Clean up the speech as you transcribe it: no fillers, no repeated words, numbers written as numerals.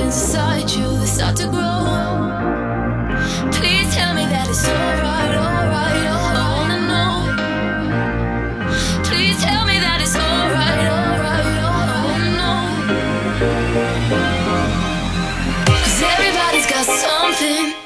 inside you that start to grow. Please tell me that it's alright, alright, I wanna know. Please tell me that it's alright, alright, I wanna know. 'Cause everybody's got something